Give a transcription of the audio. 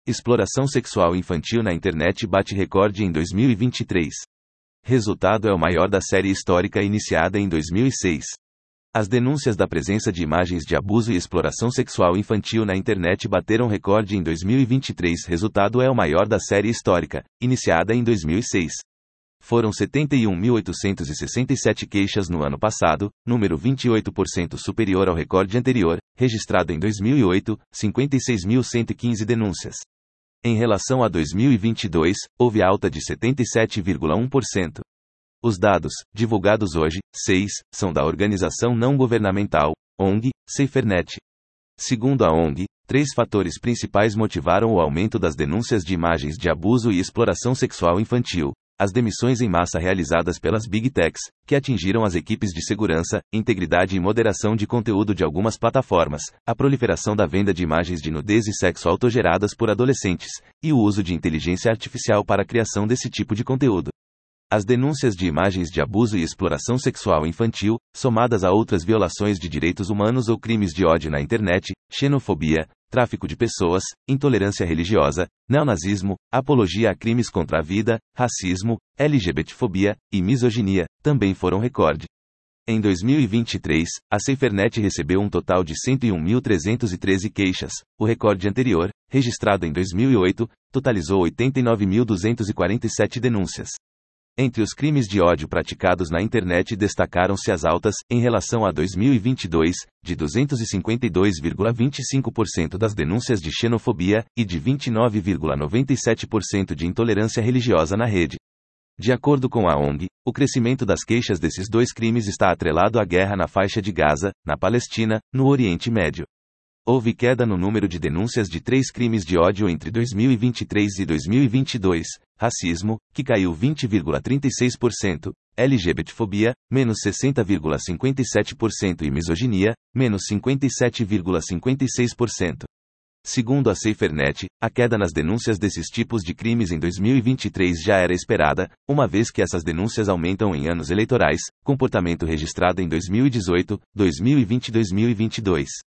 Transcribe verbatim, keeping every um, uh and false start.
Exploração sexual infantil na internet bate recorde em dois mil e vinte e três. Resultado é o maior da série histórica iniciada em dois mil e seis. As denúncias da presença de imagens de abuso e exploração sexual infantil na internet bateram recorde em dois mil e vinte e três. Resultado é o maior da série histórica, iniciada em dois mil e seis. Foram setenta e um mil oitocentos e sessenta e sete queixas no ano passado, número vinte e oito por cento superior ao recorde anterior, registrado em dois mil e oito, cinquenta e seis mil cento e quinze denúncias. Em relação a dois mil e vinte e dois, houve alta de setenta e sete vírgula um por cento. Os dados, divulgados hoje, seis, são da organização não governamental, O N G, SaferNet. Segundo a O N G, três fatores principais motivaram o aumento das denúncias de imagens de abuso e exploração sexual infantil: as demissões em massa realizadas pelas Big Techs, que atingiram as equipes de segurança, integridade e moderação de conteúdo de algumas plataformas, a proliferação da venda de imagens de nudez e sexo autogeradas por adolescentes, e o uso de inteligência artificial para a criação desse tipo de conteúdo. As denúncias de imagens de abuso e exploração sexual infantil, somadas a outras violações de direitos humanos ou crimes de ódio na internet, xenofobia, tráfico de pessoas, intolerância religiosa, neonazismo, apologia a crimes contra a vida, racismo, LGBTfobia e misoginia, também foram recorde. Em dois mil e vinte e três, a SaferNet recebeu um total de cento e um mil trezentos e treze queixas. O recorde anterior, registrado em dois mil e oito, totalizou oitenta e nove mil duzentos e quarenta e sete denúncias. Entre os crimes de ódio praticados na internet destacaram-se as altas, em relação a dois mil e vinte e dois, de duzentos e cinquenta e dois vírgula vinte e cinco por cento das denúncias de xenofobia, e de vinte e nove vírgula noventa e sete por cento de intolerância religiosa na rede. De acordo com a O N G, o crescimento das queixas desses dois crimes está atrelado à guerra na faixa de Gaza, na Palestina, no Oriente Médio. Houve queda no número de denúncias de três crimes de ódio entre dois mil e vinte e três e dois mil e vinte e dois, racismo, que caiu vinte vírgula trinta e seis por cento, LGBTfobia, menos sessenta vírgula cinquenta e sete por cento e misoginia, menos cinquenta e sete vírgula cinquenta e seis por cento. Segundo a SaferNet, a queda nas denúncias desses tipos de crimes em dois mil e vinte e três já era esperada, uma vez que essas denúncias aumentam em anos eleitorais, comportamento registrado em dois mil e dezoito, dois mil e vinte e dois mil e vinte e dois.